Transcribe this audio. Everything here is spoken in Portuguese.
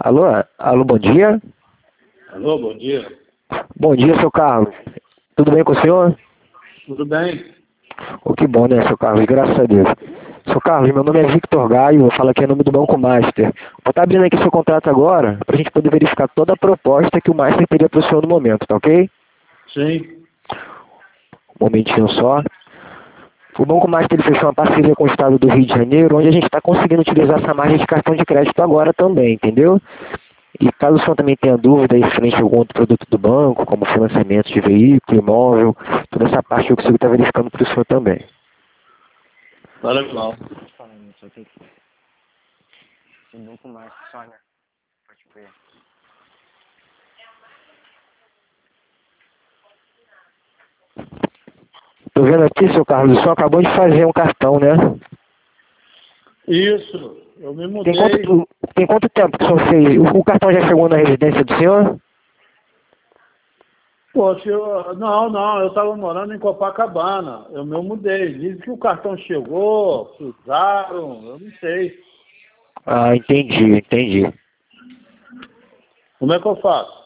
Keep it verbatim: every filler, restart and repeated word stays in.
Alô? Alô, bom dia? Alô, bom dia. Bom dia, seu Carlos. Tudo bem com o senhor? Tudo bem? Oh, que bom, né, seu Carlos? Graças a Deus. Seu Carlos, meu nome é Victor Gaio, eu falo aqui em nome do Banco Master. Vou estar abrindo aqui seu contrato agora, para a gente poder verificar toda a proposta que o Master teria para o senhor no momento, tá ok? Sim. Um momentinho só. O Banco Master ele fechou uma parceria com o Estado do Rio de Janeiro, onde a gente está conseguindo utilizar essa margem de cartão de crédito agora também, entendeu? E caso o senhor também tenha dúvida em frente a algum outro produto do banco, como financiamento de veículo, imóvel, toda essa parte eu consigo estar verificando para o senhor também. Tá legal. Tô vendo aqui, seu Carlos, o senhor acabou de fazer um cartão, né? Isso, eu me Tem mudei. quanto, tem quanto tempo que o senhor fez? O, o cartão já chegou na residência do senhor? Poxa, eu, não, não, eu estava morando em Copacabana. Eu me mudei. Dizem que o cartão chegou, usaram, eu não sei. Ah, entendi, entendi. Como é que eu faço?